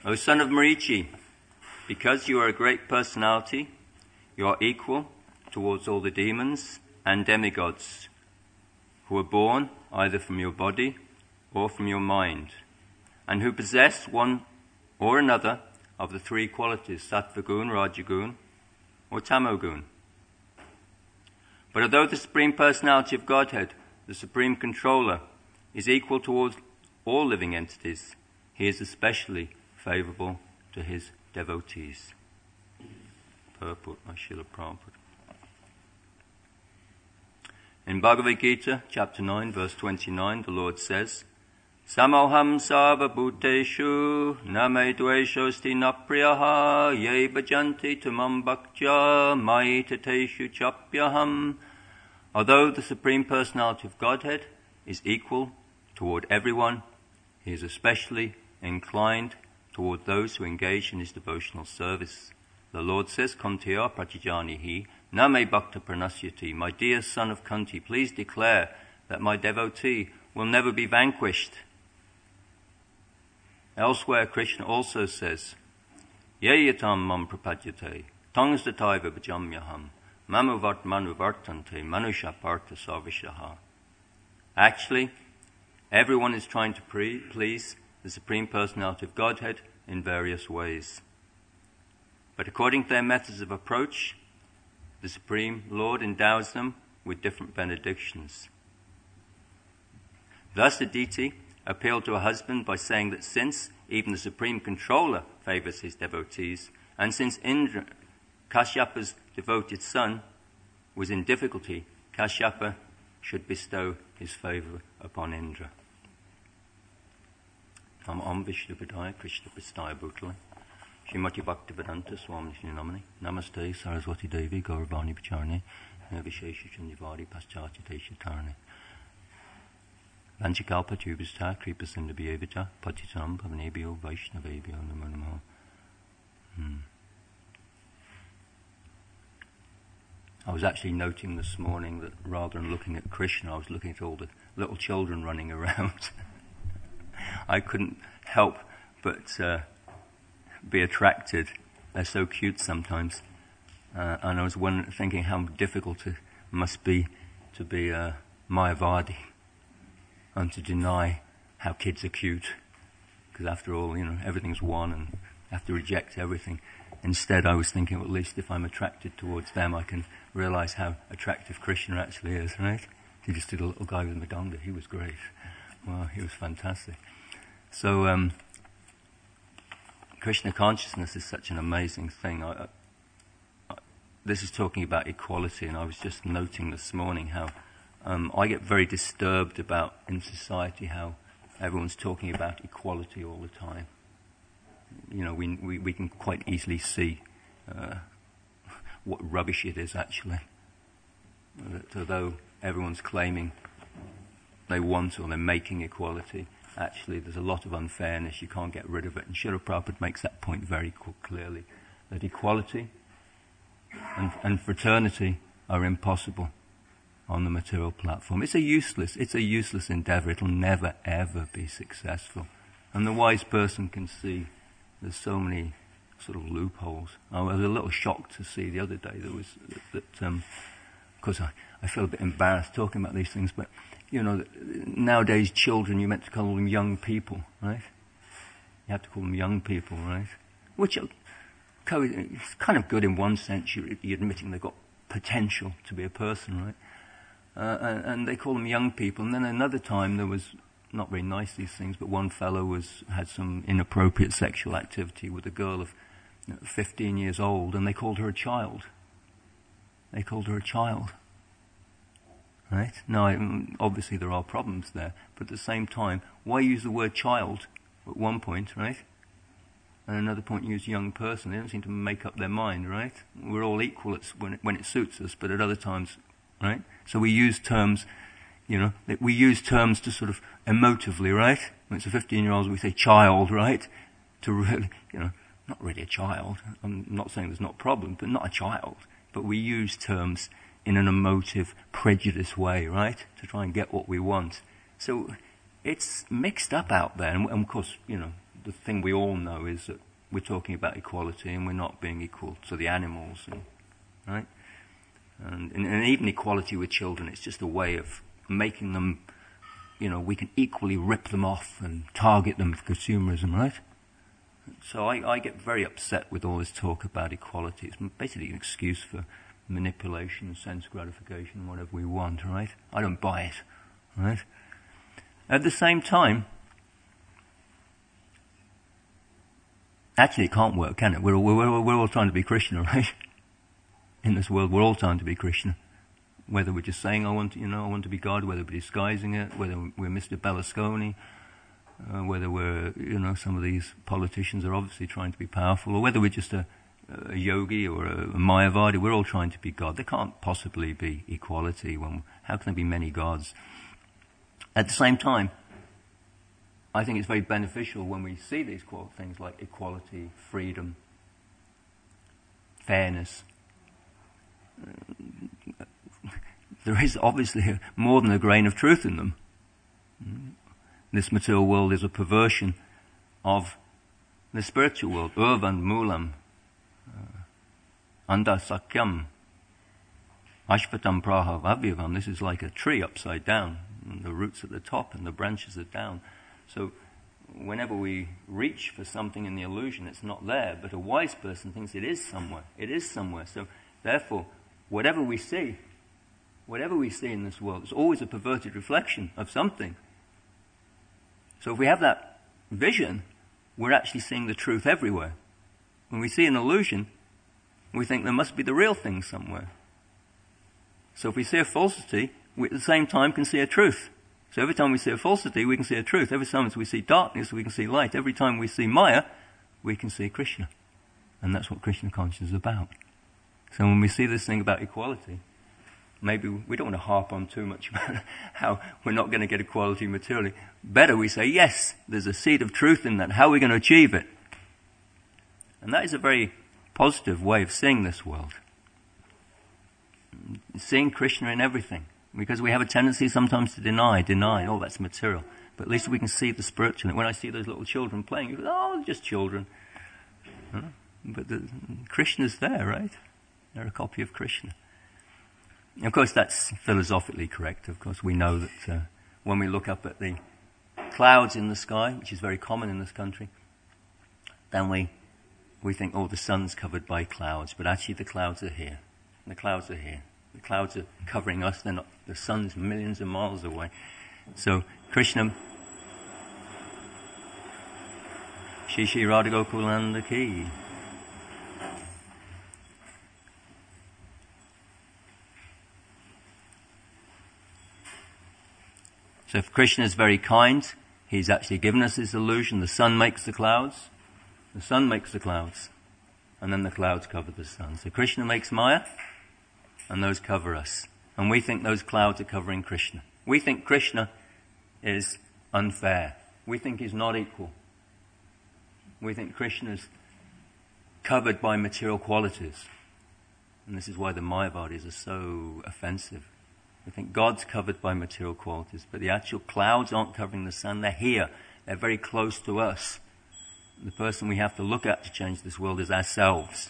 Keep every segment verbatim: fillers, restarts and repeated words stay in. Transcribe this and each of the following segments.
O son of Marichi, because you are a great personality, you are equal towards all the demons and demigods who are born either from your body or from your mind, and who possess one or another of the three qualities, Sattva-gun, Rajagun, or Tamogun. But although the Supreme Personality of Godhead, the Supreme Controller, is equal towards all living entities, he is especially favorable to his devotees. Purport by Srila Prabhupada. In Bhagavad Gita, chapter nine, verse twenty-nine, the Lord says, Samoham sarva bhuteshu name dveshosti napriyaha ye bhajanti tumam bhaktya mai tateshu chapyaham. Although the Supreme Personality of Godhead is equal toward everyone, he is especially inclined toward those who engage in his devotional service. The Lord says, Kuntiya pratijanihi name bhakta pranasyati. My dear son of Kunti, please declare that my devotee will never be vanquished. Elsewhere, Krishna also says, Yeyatam mam prapadyate, tangsdataiva bhajamyaham, mamuvart manuvartante, manusha partha sarvishaha. Actually, everyone is trying to pre- please the Supreme Personality of Godhead in various ways. But according to their methods of approach, the Supreme Lord endows them with different benedictions. Thus, Aditi appealed to her husband by saying that since even the Supreme Controller favors his devotees, and since Indra, Kashyapa's devoted son, was in difficulty, Kashyapa should bestow his favor upon Indra. Nam Om Vishnupadaya Krishna Prastaya Bhutale Srimati Bhaktivedanta Swami Namani Namaste Saraswati Devi Gauravani Pacharne Nirvishesha Chandivari Paschati Teshatarne Vanchikalpa Tubista Kripa Sindhabhyevita Patitam Pavanebhyo Vaishnavebhyo Namo Namo. Hmm. I was actually noting this morning that rather than looking at Krishna, I was looking at all the little children running around. I couldn't help but uh, be attracted. They're so cute sometimes. Uh, and I was wondering, thinking how difficult it must be to be a Mayavadi and to deny how kids are cute. Because after all, you know, everything's one and you have to reject everything. Instead, I was thinking, well, at least if I'm attracted towards them, I can realize how attractive Krishna actually is, right? He just did a little guy with Madanga. He was great. Wow, he was fantastic. So, um, Krishna consciousness is such an amazing thing. I, I, this is talking about equality, and I was just noting this morning how um, I get very disturbed about in society how everyone's talking about equality all the time. You know, we we, we can quite easily see uh, what rubbish it is actually. That although everyone's claiming they want or they're making equality, actually there's a lot of unfairness. You can't get rid of it. And Srila Prabhupada makes that point very clearly, that equality and, and fraternity are impossible on the material platform. It's a useless, it's a useless endeavor. It'll never, ever be successful. And the wise person can see there's so many sort of loopholes. I was a little shocked to see the other day there was that, that um, of course I, I feel a bit embarrassed talking about these things, but you know, nowadays children, you're meant to call them young people, right? You have to call them young people, right? Which is kind of good in one sense. You're, you're admitting they've got potential to be a person, right? Uh, and, and they call them young people. And then another time there was, not very nice these things, but one fellow was had some inappropriate sexual activity with a girl of you know, fifteen years old, and they called her a child. They called her a child. Right? Now, obviously there are problems there, but at the same time, why use the word child at one point, right? And another point, use young person. They don't seem to make up their mind, right? We're all equal when it, when it suits us, but at other times, right? So we use terms, you know, we use terms to sort of emotively, right? When it's a fifteen-year-old, we say child, right? To really, you know, not really a child. I'm not saying there's not a problem, but not a child. But we use terms in an emotive, prejudiced way, right? To try and get what we want. So it's mixed up out there. And, and of course, you know, the thing we all know is that we're talking about equality and we're not being equal to the animals, and, right? And, and, and even equality with children, it's just a way of making them, you know, we can equally rip them off and target them for consumerism, right? So I, I get very upset with all this talk about equality. It's basically an excuse for manipulation, sense gratification, whatever we want, right? I don't buy it, right? At the same time, actually it can't work, can it? We're, we're, we're all trying to be Krishna, right? In this world, we're all trying to be Krishna. Whether we're just saying, I want to, you know, I want to be God, whether we're disguising it, whether we're Mister Berlusconi, uh, whether we're, you know, some of these politicians are obviously trying to be powerful, or whether we're just a, a yogi or a, a Mayavadi, we're all trying to be God. There can't possibly be equality. When, how can there be many gods? At the same time, I think it's very beneficial when we see these things like equality, freedom, fairness. There is obviously more than a grain of truth in them. This material world is a perversion of the spiritual world. Urvan mulam, anda sakyam, ashpatam praha vavyavam. This is like a tree upside down. And the roots at the top and the branches are down. So whenever we reach for something in the illusion, it's not there. But a wise person thinks it is somewhere. It is somewhere. So therefore, whatever we see, whatever we see in this world, it's always a perverted reflection of something. So if we have that vision, we're actually seeing the truth everywhere. When we see an illusion, we think there must be the real thing somewhere. So if we see a falsity, we at the same time can see a truth. So every time we see a falsity, we can see a truth. Every time we see darkness, we can see light. Every time we see Maya, we can see Krishna. And that's what Krishna consciousness is about. So when we see this thing about equality, maybe we don't want to harp on too much about how we're not going to get equality materially. Better we say, yes, there's a seed of truth in that. How are we going to achieve it? And that is a very positive way of seeing this world. Seeing Krishna in everything. Because we have a tendency sometimes to deny, deny, oh, that's material. But at least we can see the spiritual. When I see those little children playing, you go, oh, just children. Huh? But the, Krishna's there, right? They're a copy of Krishna. Of course, that's philosophically correct. Of course, we know that uh, when we look up at the clouds in the sky, which is very common in this country, then we we think, oh, the sun's covered by clouds. But actually, the clouds are here. The clouds are here. The clouds are covering us. They're not. The sun's millions of miles away. So, Krishna, Shri Shri Radha Gokulananda Ki. So if Krishna is very kind, he's actually given us this illusion. The sun makes the clouds. The sun makes the clouds. And then the clouds cover the sun. So Krishna makes Maya, and those cover us. And we think those clouds are covering Krishna. We think Krishna is unfair. We think he's not equal. We think Krishna is covered by material qualities. And this is why the Mayavadis are so offensive. We think God's covered by material qualities, but the actual clouds aren't covering the sun. They're here. They're very close to us. The person we have to look at to change this world is ourselves.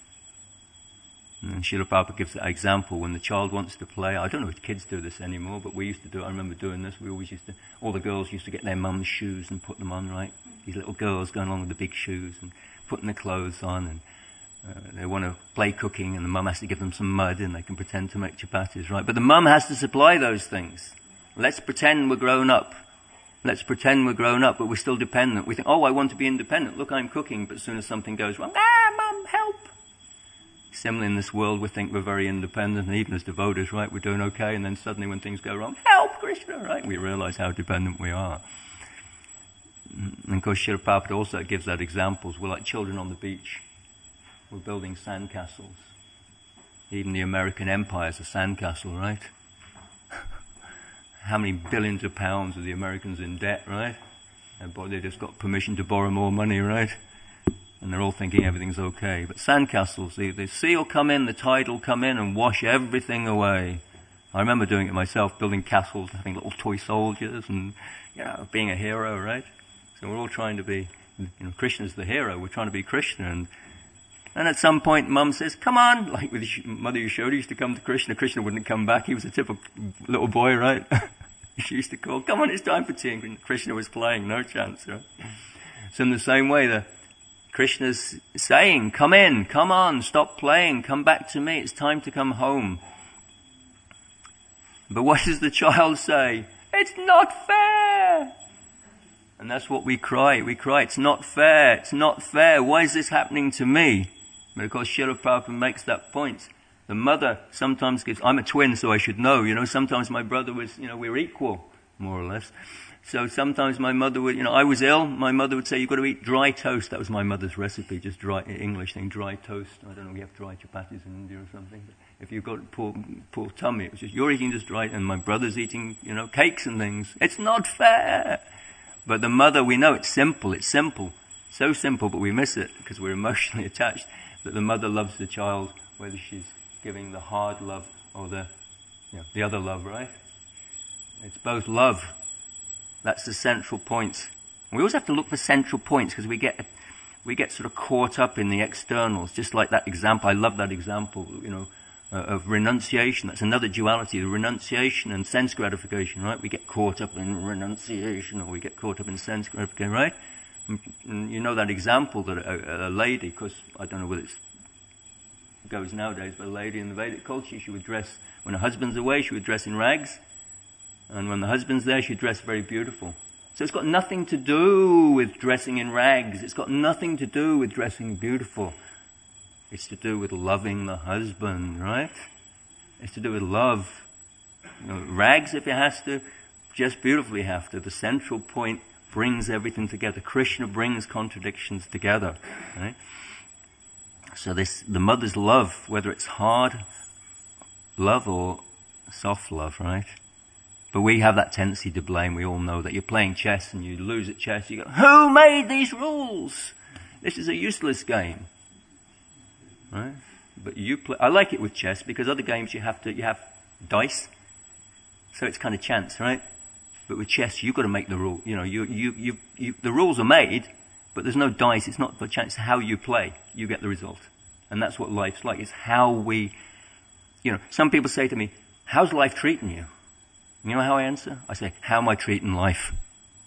And Srila Prabhupada gives that example when the child wants to play. I don't know if kids do this anymore, but we used to do it. I remember doing this. We always used to, all the girls used to get their mum's shoes and put them on, right? These little girls going along with the big shoes and putting their clothes on, and Uh, they want to play cooking, and the mum has to give them some mud, and they can pretend to make chapatis, right? But the mum has to supply those things. Let's pretend we're grown up. Let's pretend we're grown up, but we're still dependent. We think, oh, I want to be independent. Look, I'm cooking, but as soon as something goes wrong, ah, mum, help. Similarly, in this world, we think we're very independent, and even as devotees, right, we're doing okay, and then suddenly when things go wrong, help, Krishna, right? We realize how dependent we are. And of course, Srila Prabhupada also gives that examples. We're like children on the beach. We're building sandcastles. Even the American empire is a sandcastle, right? How many billions of pounds are the Americans in debt, right? They just got permission to borrow more money, right? And they're all thinking everything's okay. But sandcastles, the, the sea will come in, the tide will come in and wash everything away. I remember doing it myself, building castles, having little toy soldiers and, you know, being a hero, right? So we're all trying to be you know, Krishna's the hero. We're trying to be Krishna. And, and at some point, Mum says, come on. Like with Mother Yashoda used to come to Krishna. Krishna wouldn't come back. He was a typical little boy, right? She used to call, come on, it's time for tea. And Krishna was playing, no chance, right? So in the same way, the Krishna's saying, come in, come on, stop playing, come back to me. It's time to come home. But what does the child say? It's not fair. And that's what we cry. We cry, it's not fair. It's not fair. Why is this happening to me? But of course, Srila Prabhupada makes that point. The mother sometimes gives, I'm a twin, so I should know, you know, sometimes my brother was, you know, we're equal, more or less. So sometimes my mother would, you know, I was ill, my mother would say, you've got to eat dry toast. That was my mother's recipe, just dry, English thing, dry toast. I don't know, we have dry chapatis in India or something. But if you've got poor, poor tummy, it was just, you're eating just dry, and my brother's eating, you know, cakes and things. It's not fair. But the mother, we know it's simple, it's simple. So simple, but we miss it because we're emotionally attached. That the mother loves the child, whether she's giving the hard love or the, you know, the other love, right? It's both love. That's the central point. We always have to look for central points because we get we get sort of caught up in the externals. Just like that example, I love that example, you know, uh, of renunciation. That's another duality, the renunciation and sense gratification, right? We get caught up in renunciation or we get caught up in sense gratification, right? And, and you know that example that a, a lady, because I don't know whether it's goes nowadays, but a lady in the Vedic culture, she would dress, when her husband's away, she would dress in rags. And when the husband's there, she'd dress very beautiful. So it's got nothing to do with dressing in rags. It's got nothing to do with dressing beautiful. It's to do with loving the husband, right? It's to do with love. You know, rags, if it has to, just beautifully have to. The central point brings everything together. Krishna brings contradictions together, right? So this, the mother's love, whether it's hard love or soft love, right? But we have that tendency to blame. We all know that you're playing chess and you lose at chess. You go, who made these rules? This is a useless game, right? But you play. I like it with chess because other games you have to you have dice, so it's kind of chance, right? But with chess, you've got to make the rule. You know, you you you, you the rules are made, but there's no dice. It's not for chance. It's how you play. You get the result, and that's what life's like. It's how we, you know. Some people say to me, "How's life treating you?" You know how I answer? I say, how am I treating life?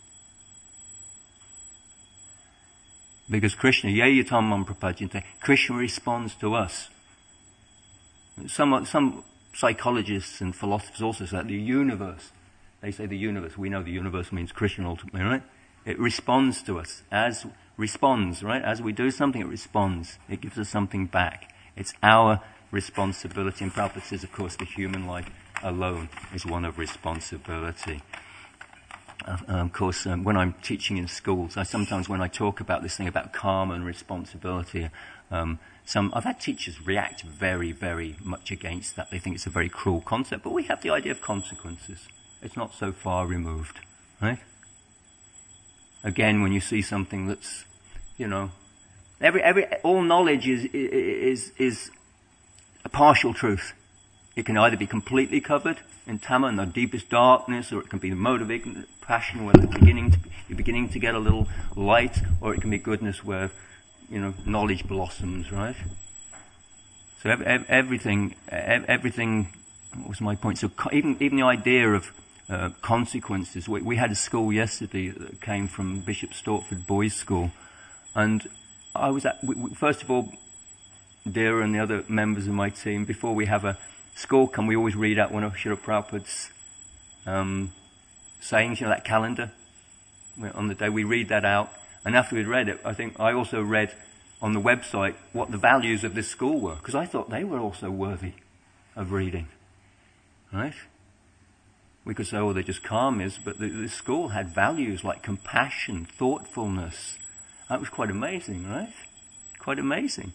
Because Krishna, Yayatamam Prapajante, Krishna responds to us. Some, some psychologists and philosophers also say that the universe, they say the universe, we know the universe means Krishna ultimately, right? It responds to us, as responds, right? As we do something, it responds. It gives us something back. It's our responsibility. And Prabhupada says, of course, the human life alone is one of responsibility. Uh, of course, um, when I'm teaching in schools, I sometimes, when I talk about this thing about karma and responsibility, um, some I've had teachers react very, very much against that. They think it's a very cruel concept, but we have the idea of consequences. It's not so far removed, right? Again, when you see something that's, you know, every every all knowledge is is is a partial truth. It can either be completely covered in tama, in the deepest darkness, or it can be the mode of ignorant passion where it's beginning to, you're beginning to get a little light, or it can be goodness where, you know, knowledge blossoms, right? So ev- ev- everything, ev- everything, what was my point? So co- even even the idea of uh, consequences. We, we had a school yesterday that came from Bishop Stortford Boys' School, and I was at, we, we, first of all, Dira and the other members of my team, before we have a school come, we always read out one of Srila Prabhupada's um, sayings, you know, that calendar. On the day we read that out, and after we'd read it, I think I also read on the website what the values of this school were, because I thought they were also worthy of reading, right? We could say, oh, they're just karmas, but the, the school had values like compassion, thoughtfulness. That was quite amazing, right? Quite amazing.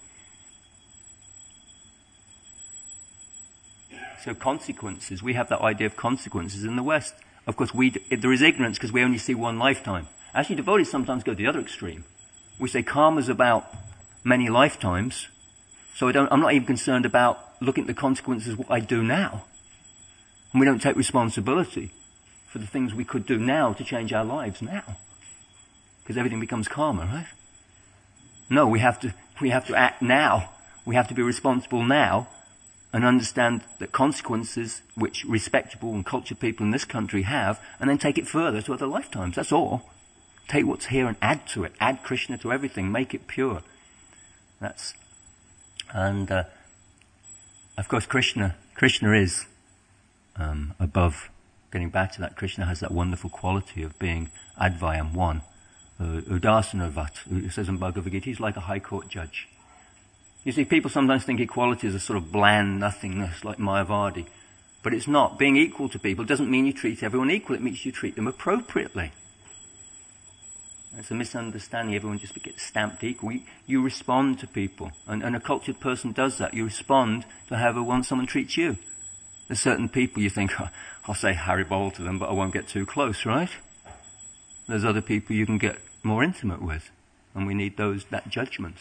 So consequences, we have that idea of consequences in the West. Of course, we there is ignorance because we only see one lifetime. Actually, devotees sometimes go to the other extreme. We say karma's about many lifetimes, so I don't, I'm not even concerned about looking at the consequences of what I do now. And we don't take responsibility for the things we could do now to change our lives now. because everything becomes karma, right? No, we have to, we have to act now. We have to be responsible now and understand the consequences which respectable and cultured people in this country have, and then take it further to other lifetimes. That's all. Take what's here and add to it. Add Krishna to everything. Make it pure. That's, and uh, of course Krishna, Krishna is um, above. Getting back to that, Krishna has that wonderful quality of being Advayam, one. Uh, Udasanavat, who says in Bhagavad Gita, he's like a high court judge. You see, people sometimes think equality is a sort of bland nothingness like Mayavadi. But it's not. Being equal to people doesn't mean you treat everyone equal. It means you treat them appropriately. It's a misunderstanding. Everyone just gets stamped equal. You, you respond to people. And, and a cultured person does that. You respond to however one someone treats you. There's certain people you think, oh, I'll say Haribol to them, but I won't get too close, right? There's other people you can get more intimate with. And we need those, that judgment.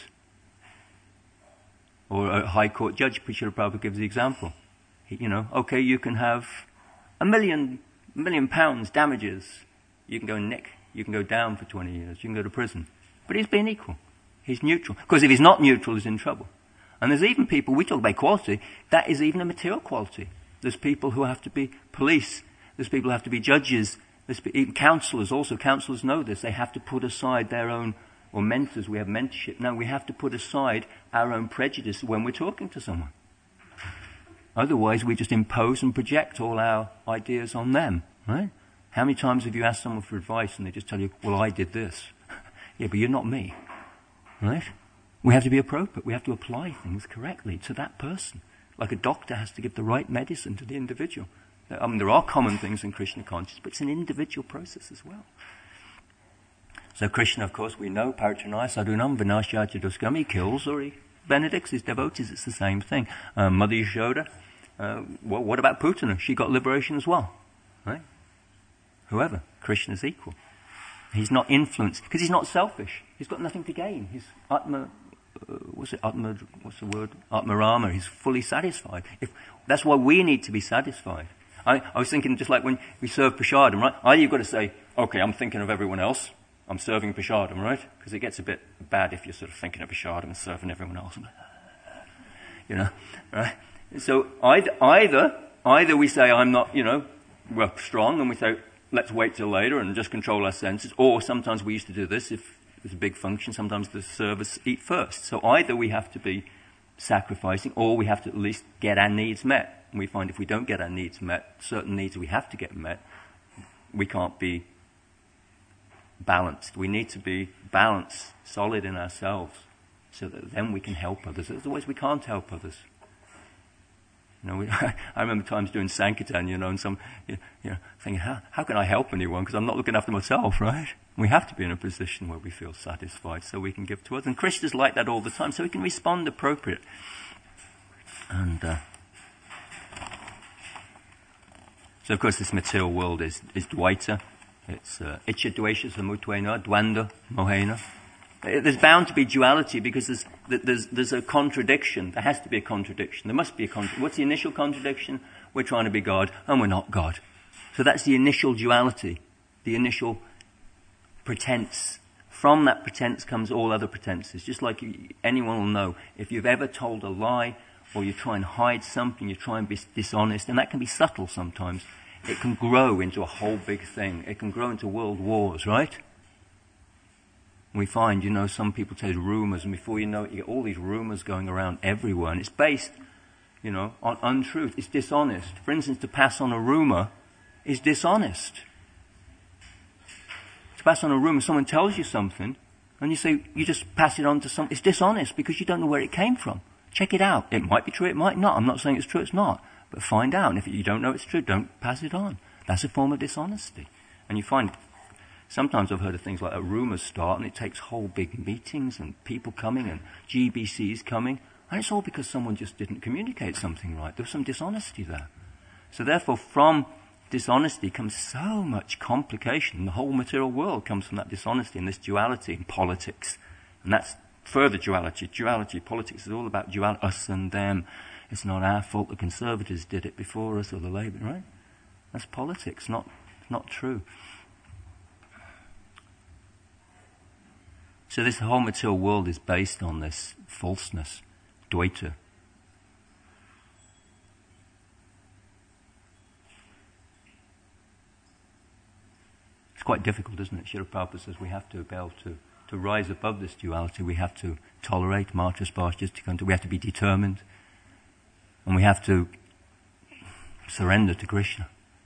Or a high court judge, Srila Prabhupada gives the example. He, you know, okay, you can have a million, million pounds damages. You can go nick. You can go down for twenty years. You can go to prison. But he's being equal. He's neutral. Because if he's not neutral, he's in trouble. And there's even people, we talk about equality, that is even a material quality. There's people who have to be police. There's people who have to be judges. There's even counsellors also. Counsellors know this. They have to put aside their own, or mentors, we have mentorship. No, we have to put aside our own prejudice when we're talking to someone. Otherwise, we just impose and project all our ideas on them, right? How many times have you asked someone for advice and they just tell you, well, I did this. Yeah, but you're not me, right? We have to be appropriate. We have to apply things correctly to that person. Like a doctor has to give the right medicine to the individual. I mean, there are common things in Krishna consciousness, but it's an individual process as well. So Krishna, of course, we know, Paritranaya Sadhunam Vinashya Duskami, kills or he benedicts his devotees. It's the same thing. Um, Mother Yashoda, uh, well, what about Putana? She got liberation as well, right? Whoever, Krishna's equal. He's not influenced, because he's not selfish. He's got nothing to gain. He's Atma, uh, what's it, Atma, what's the word? Atmarama. He's fully satisfied. If, that's why we need to be satisfied. I, I was thinking just like when we serve prasadam, right? Either you've got to say, okay, I'm thinking of everyone else. I'm serving prasadam, right? Because it gets a bit bad if you're sort of thinking of prasadam and serving everyone else. You know, right? So either, either, either we say, I'm not, you know, we're strong and we say, let's wait till later and just control our senses. Or sometimes we used to do this if there's a big function, sometimes the servers eat first. So either we have to be sacrificing or we have to at least get our needs met. And we find if we don't get our needs met, certain needs we have to get met, we can't be balanced. We need to be balanced, solid in ourselves, so that then we can help others. Otherwise we can't help others. You know, we, I remember times doing Sankirtan, you know, and some, you know, thinking, how, how can I help anyone? Because I'm not looking after myself, right? We have to be in a position where we feel satisfied so we can give to others. And Krishna's like that all the time, so we can respond appropriate. And, uh, so of course this material world is, is Dvaita. It's, uh, Icha Dvesha Samuttvena, Dvanda, Mohena. There's bound to be duality because there's, there's, there's a contradiction. There has to be a contradiction. There must be a contradiction. What's the initial contradiction? We're trying to be God and we're not God. So that's the initial duality, the initial pretense. From that pretense comes all other pretenses. Just like you, anyone will know, if you've ever told a lie or you try and hide something, you try and be dishonest, and that can be subtle sometimes, it can grow into a whole big thing. It can grow into world wars, right? We find, you know, some people tell rumours, and before you know it, you get all these rumours going around everywhere, and it's based, you know, on untruth. It's dishonest. For instance, to pass on a rumour is dishonest. To pass on a rumour, someone tells you something, and you say, you just pass it on to someone. It's dishonest because you don't know where it came from. Check it out. It might be true, it might not. I'm not saying it's true, it's not. But find out. And if you don't know it's true, don't pass it on. That's a form of dishonesty. And you find, sometimes I've heard of things like that, rumours start, and it takes whole big meetings and people coming and G B Cs coming. And it's all because someone just didn't communicate something right. There was some dishonesty there. So therefore, from dishonesty comes so much complication. The whole material world comes from that dishonesty and this duality in politics. And that's further duality. Duality, politics is all about duality, us and them. It's not our fault the Conservatives did it before us or the Labour, right? That's politics, not not true. So this whole material world is based on this falseness, Dvaita. It's quite difficult, isn't it? Srila Prabhupada says we have to be able to, to rise above this duality. We have to tolerate martyrs, bhastas, we have to be determined. And we have to surrender to Krishna.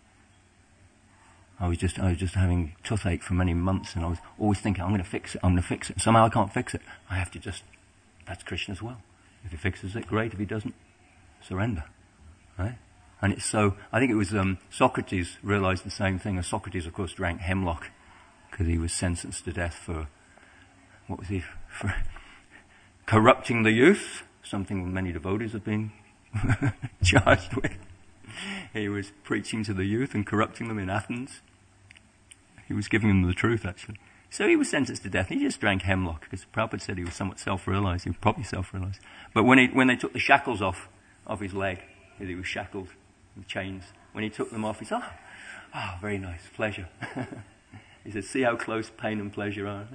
I was just I was just having toothache for many months, and I was always thinking, I'm going to fix it, I'm going to fix it. Somehow I can't fix it. I have to just, that's Krishna's will. If he fixes it, great. If he doesn't, surrender. Right? And it's so, I think it was um, Socrates realized the same thing. And Socrates, of course, drank hemlock because he was sentenced to death for, what was he, for corrupting the youth, something many devotees have been charged with. He was preaching to the youth and corrupting them in Athens. He was giving them the truth, actually. So he was sentenced to death. He just drank hemlock because Prabhupada said he was somewhat self-realized. He was probably self-realized. But when he, when they took the shackles off of his leg, he was shackled with chains. When he took them off, he said, oh, oh very nice, pleasure. He said, see how close pain and pleasure are.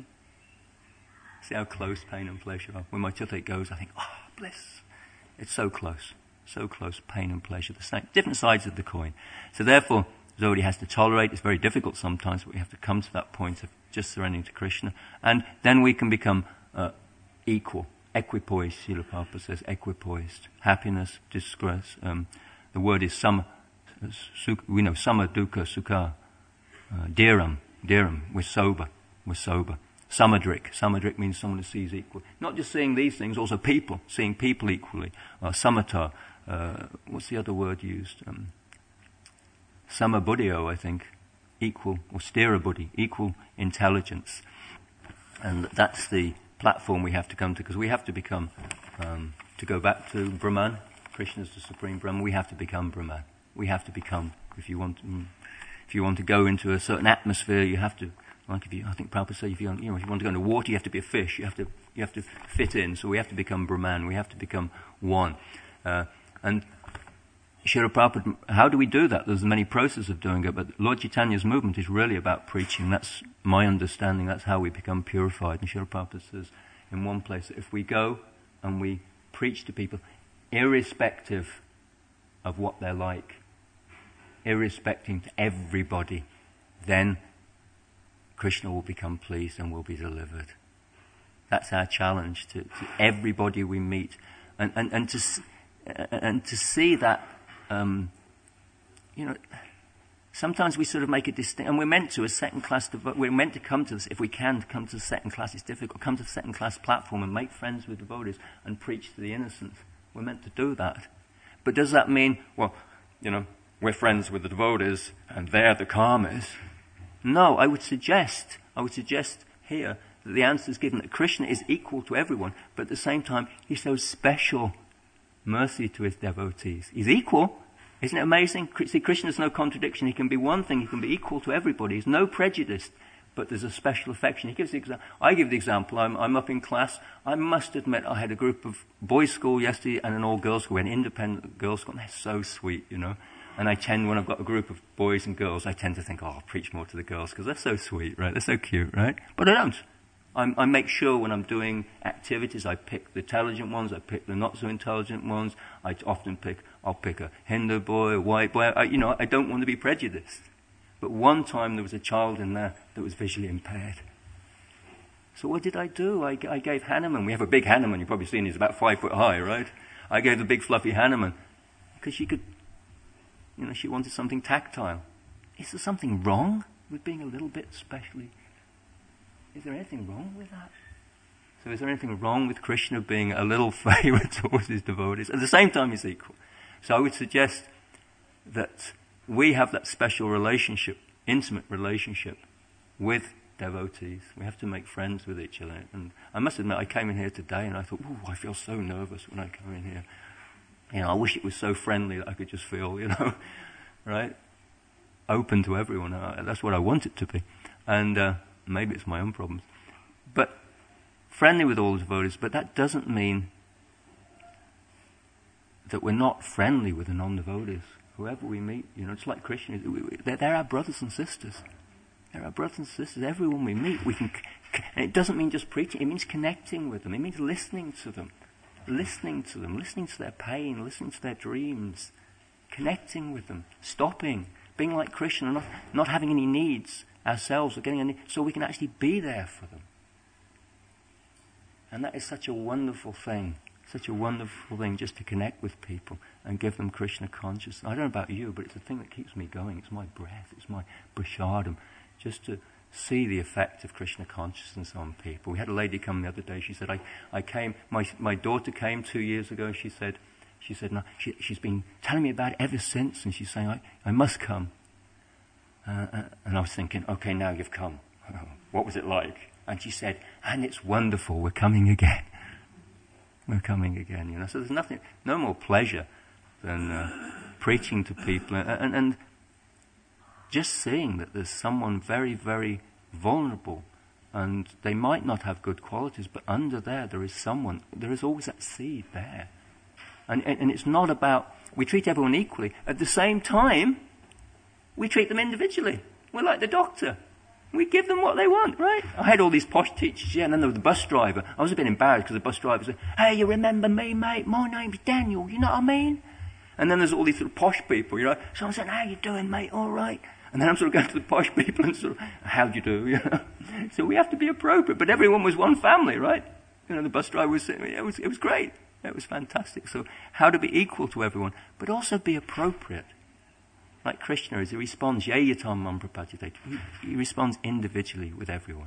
See how close pain and pleasure are. When my toothache goes, I think, oh, bliss. It's so close. So close, pain and pleasure, the same, different sides of the coin. So therefore, Zodi has to tolerate. It's very difficult sometimes, but we have to come to that point of just surrendering to Krishna. And then we can become uh, equal, equipoised, Srila Prabhupada says, equipoised. Happiness, distress. Um, the word is sama, sukha, we know sama, dukkha, sukha. Uh, dhiram, dhiram, we're sober, we're sober. Samadrik. Samadrik means someone who sees equal. Not just seeing these things, also people, seeing people equally. Uh, samatha. Uh, what's the other word used? Um, Samabuddhio, I think. Equal, or stira buddhi, equal intelligence. And that's the platform we have to come to, because we have to become, um, to go back to Brahman, Krishna's the supreme Brahman, we have to become Brahman. We have to become, if you want to, if you want to go into a certain atmosphere, you have to, like if you, I think Prabhupada said, if you, you know, if you want to go into water, you have to be a fish. You have to, you have to fit in. So we have to become Brahman. We have to become one. Uh, and Srila Prabhupada, how do we do that? There's many processes of doing it, but Lord Chaitanya's movement is really about preaching. That's my understanding. That's how we become purified. And Srila Prabhupada says in one place that if we go and we preach to people, irrespective of what they're like, irrespective to everybody, then Krishna will become pleased and will be delivered. That's our challenge to, to everybody we meet, and and and to and to see that. Um, you know, sometimes we sort of make a distinction, and we're meant to, as second class, devo- we're meant to come to this, if we can, to come to the second class. It's difficult. Come to the second class platform and make friends with devotees and preach to the innocent. We're meant to do that. But does that mean, well, you know, we're friends with the devotees and they're the karmas? No, I would suggest, I would suggest here that the answer is given that Krishna is equal to everyone, but at the same time, he shows special mercy to his devotees. He's equal. Isn't it amazing? See, Krishna's no contradiction. He can be one thing. He can be equal to everybody. He's no prejudice, but there's a special affection. He gives the example. I give the example. I'm, I'm up in class. I must admit, I had a group of boys' school yesterday and an all-girls school, an independent girls' school. And they're so sweet, you know. And I tend, when I've got a group of boys and girls, I tend to think, oh, I'll preach more to the girls because they're so sweet, right? They're so cute, right? But I don't. I'm, I make sure when I'm doing activities, I pick the intelligent ones, I pick the not so intelligent ones. I often pick, I'll pick a Hindu boy, a white boy. I, you know, I don't want to be prejudiced. But one time there was a child in there that was visually impaired. So what did I do? I, I gave Hanuman. We have a big Hanuman. You've probably seen he's about five foot high, right? I gave the big fluffy Hanuman because she could, you know, she wanted something tactile. Is there something wrong with being a little bit specially? Is there anything wrong with that? So is there anything wrong with Krishna being a little favourite towards his devotees? At the same time, he's equal. So I would suggest that we have that special relationship, intimate relationship with devotees. We have to make friends with each other. And I must admit, I came in here today and I thought, ooh, I feel so nervous when I come in here. You know, I wish it was so friendly that I could just feel, you know, right? Open to everyone. Uh, that's what I want it to be. And uh, maybe it's my own problems. But friendly with all the devotees, but that doesn't mean that we're not friendly with the non-devotees. Whoever we meet, you know, it's like Krishna. They're, they're our brothers and sisters. They're our brothers and sisters. Everyone we meet, we can And it doesn't mean just preaching, it means connecting with them. It means listening to them. Listening to them, listening to their pain, listening to their dreams, connecting with them, stopping, being like Krishna, and not, not having any needs ourselves, or getting any, so we can actually be there for them. And that is such a wonderful thing, such a wonderful thing just to connect with people and give them Krishna consciousness. I don't know about you, but it's the thing that keeps me going. It's my breath, it's my prasadam, just to see the effect of Krishna consciousness on people. We had a lady come the other day. She said, I, I came, my my daughter came two years ago. She said, she said, no, she, she's been telling me about it ever since, and she's saying, I, I must come. Uh, uh, and I was thinking, okay, now you've come. What was it like? And she said, and it's wonderful, we're coming again. We're coming again, you know. So there's nothing, no more pleasure than uh, preaching to people and, and, and just seeing that there's someone very, very vulnerable, and they might not have good qualities, but under there, there is someone, there is always that seed there. And, and, and it's not about, we treat everyone equally. At the same time, we treat them individually. We're like the doctor. We give them what they want, right? I had all these posh teachers, yeah, and then there was the bus driver. I was a bit embarrassed because the bus driver said, hey, you remember me, mate? My name's Daniel, you know what I mean? And then there's all these sort of posh people, you know. Someone said, how you doing, mate? All right. And then I'm sort of going to the posh people and sort of, how do you do? You know? So we have to be appropriate. But everyone was one family, right? You know, the bus driver was, it was, it was great. It was fantastic. So how to be equal to everyone, but also be appropriate. Like Krishna is, he responds, yayatam mam prapajate. He, he responds individually with everyone.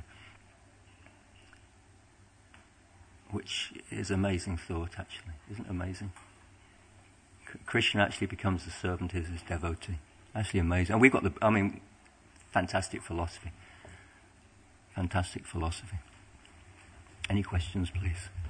Which is amazing thought, actually. Isn't it amazing? K- Krishna actually becomes the servant of his devotee. Actually amazing. And we've got the, I mean, fantastic philosophy. Fantastic philosophy. Any questions, please?